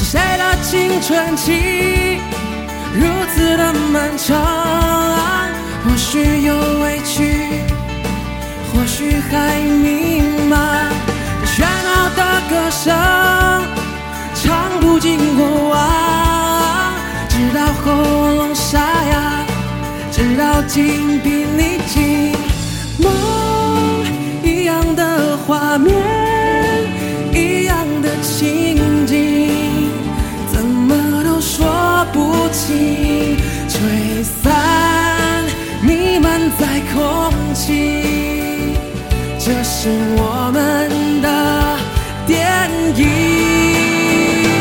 谁的青春期如此的漫长？或许有委屈，或许还迷茫。喧闹的歌声唱不尽过往，直到喉咙沙哑，直到精疲力尽。梦一样的画面，一样的情景，怎么都说不清，吹散弥漫在空气，这是我